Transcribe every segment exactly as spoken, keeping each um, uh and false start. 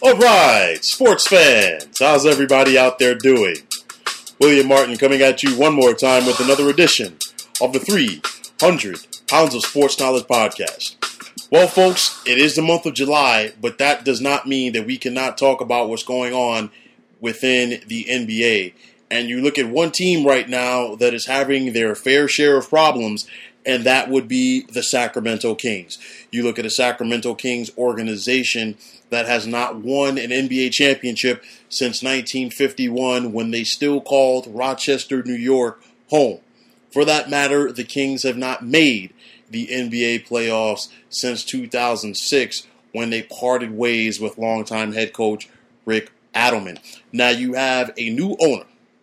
All right, sports fans, how's everybody out there doing? William Martin coming at you one more time with another edition of the three hundred Pounds of Sports Knowledge podcast. Well, folks, it is the month of July, but that does not mean that we cannot talk about what's going on within the N B A. And you look at one team right now that is having their fair share of problems, and that would be the Sacramento Kings. You look at the Sacramento Kings organization that has not won an N B A championship since nineteen fifty-one, when they still called Rochester, New York, home. For that matter, the Kings have not made the N B A playoffs since two thousand six, when they parted ways with longtime head coach Rick Adelman. Now you have a new owner,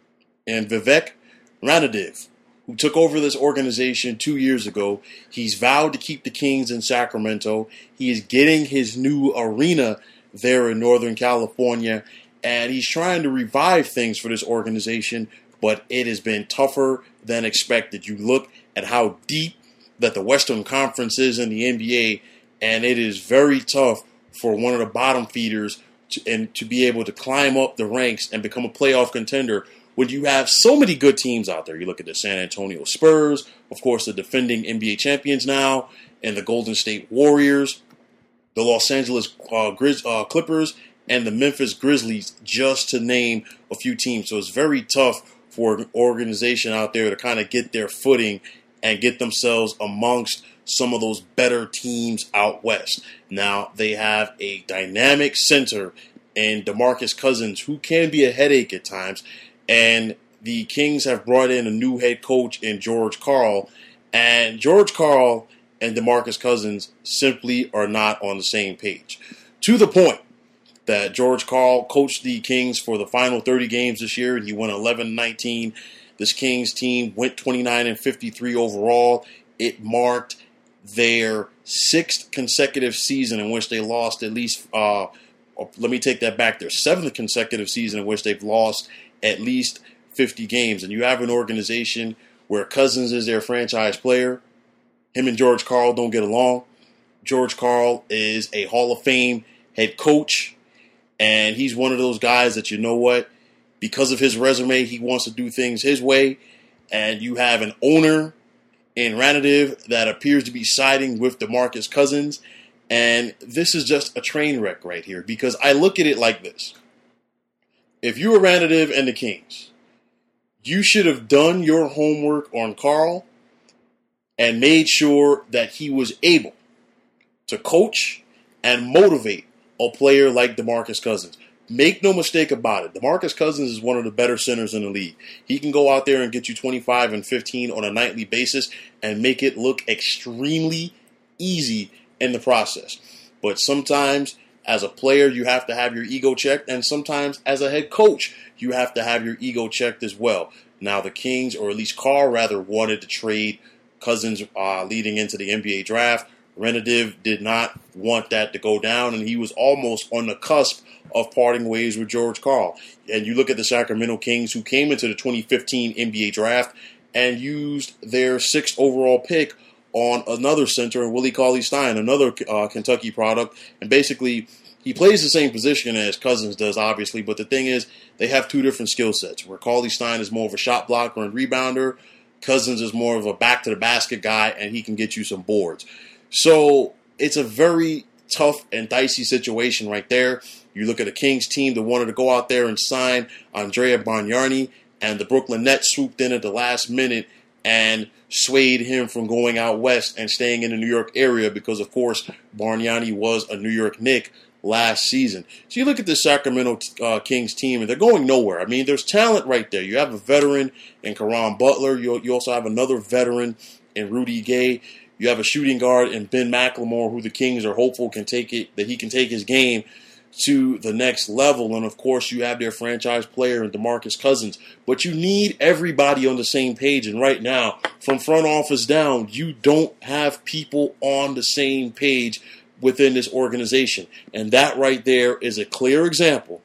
and Vivek Ranadive, who took over this organization two years ago. He's vowed to keep the Kings in Sacramento. He is getting his new arena there in Northern California, and he's trying to revive things for this organization, but it has been tougher than expected. You look at how deep that the Western Conference is in the N B A, and it is very tough for one of the bottom feeders to, and to be able to climb up the ranks and become a playoff contender when you have so many good teams out there. You look at the San Antonio Spurs, of course, the defending N B A champions now, and the Golden State Warriors, the Los Angeles uh, Grizz, uh, Clippers, and the Memphis Grizzlies, just to name a few teams. So it's very tough for an organization out there to kind of get their footing and get themselves amongst some of those better teams out west. Now, they have a dynamic center in DeMarcus Cousins, who can be a headache at times. And the Kings have brought in a new head coach in George Karl. And George Karl and DeMarcus Cousins simply are not on the same page. To the point that George Karl coached the Kings for the final thirty games this year, and he won eleven nineteen. This Kings team went twenty-nine and fifty-three overall. It marked their sixth consecutive season in which they lost at least, uh, let me take that back, their seventh consecutive season in which they've lost at least fifty games. And you have an organization where Cousins is their franchise player. Him and George Karl don't get along. George Karl is a Hall of Fame head coach, and he's one of those guys that, you know what, because of his resume, he wants to do things his way. And you have an owner in Ranadive that appears to be siding with DeMarcus Cousins. And this is just a train wreck right here, because I look at it like this. If you were Ranadive and the Kings, you should have done your homework on Karl and made sure that he was able to coach and motivate a player like DeMarcus Cousins. Make no mistake about it, DeMarcus Cousins is one of the better centers in the league. He can go out there and get you twenty-five and fifteen on a nightly basis and make it look extremely easy in the process. But sometimes, as a player, you have to have your ego checked, and sometimes as a head coach, you have to have your ego checked as well. Now, the Kings, or at least Karl rather, wanted to trade Cousins uh, leading into the N B A draft. Ranadive did not want that to go down, and he was almost on the cusp of parting ways with George Karl. And you look at the Sacramento Kings, who came into the twenty fifteen N B A draft and used their sixth overall pick on another center, Willie Cauley-Stein, another uh, Kentucky product. And basically, he plays the same position as Cousins does, obviously, but the thing is, they have two different skill sets, where Cauley-Stein is more of a shot blocker and rebounder. Cousins is more of a back-to-the-basket guy, and he can get you some boards. So it's a very tough and dicey situation right there. You look at a Kings team that wanted to go out there and sign Andrea Bargnani, and the Brooklyn Nets swooped in at the last minute and swayed him from going out west and staying in the New York area because, of course, Bargnani was a New York Knick last season. So you look at the Sacramento uh, Kings team, and they're going nowhere. I mean, there's talent right there. You have a veteran in Caron Butler. You, you also have another veteran in Rudy Gay. You have a shooting guard in Ben McLemore, who the Kings are hopeful can take it, that he can take his game to the next level. And, of course, you have their franchise player in DeMarcus Cousins. But you need everybody on the same page. And right now, from front office down, you don't have people on the same page within this organization. And that right there is a clear example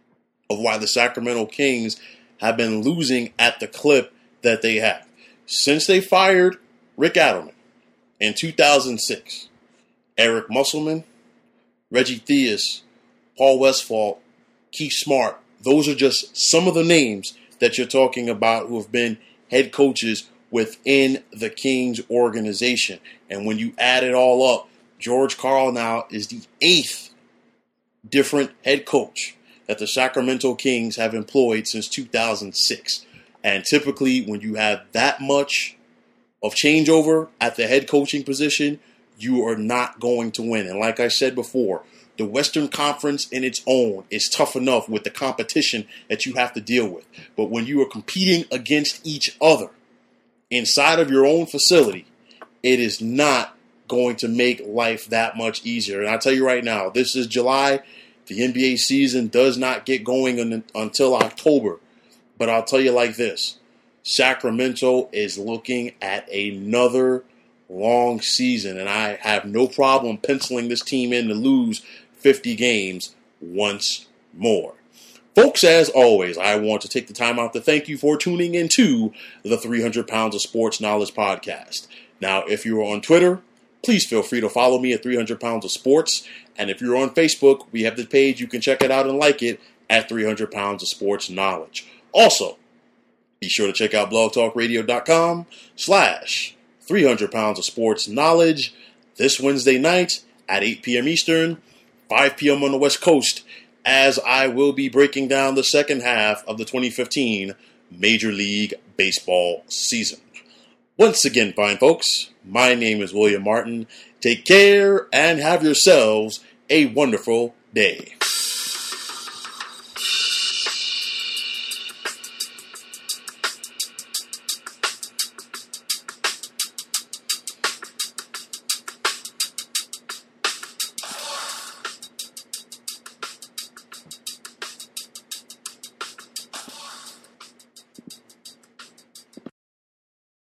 of why the Sacramento Kings have been losing at the clip that they have. Since they fired Rick Adelman in two thousand six, Eric Musselman, Reggie Theus, Paul Westphal, Keith Smart. Those are just some of the names that you're talking about who have been head coaches within the Kings organization. And when you add it all up, George Karl now is the eighth different head coach that the Sacramento Kings have employed since two thousand six. And typically when you have that much of changeover at the head coaching position, you are not going to win. And like I said before, the Western Conference in its own is tough enough with the competition that you have to deal with. But when you are competing against each other inside of your own facility, it is not going to make life that much easier. And I'll tell you right now, this is July. The N B A season does not get going un- until October. But I'll tell you like this, Sacramento is looking at another long season, and I have no problem penciling this team in to lose fifty games once more. Folks, as always, I want to take the time out to thank you for tuning into the three hundred Pounds of Sports Knowledge podcast. Now, if you are on Twitter, please feel free to follow me at three hundred Pounds of Sports. And if you're on Facebook, we have the page. You can check it out and like it at three hundred Pounds of Sports Knowledge. Also, be sure to check out blogtalkradio.com slash 300 Pounds of Sports Knowledge this Wednesday night at eight p.m. Eastern, five p.m. on the West Coast, as I will be breaking down the second half of the twenty fifteen Major League Baseball season. Once again, fine folks, my name is William Martin. Take care and have yourselves a wonderful day.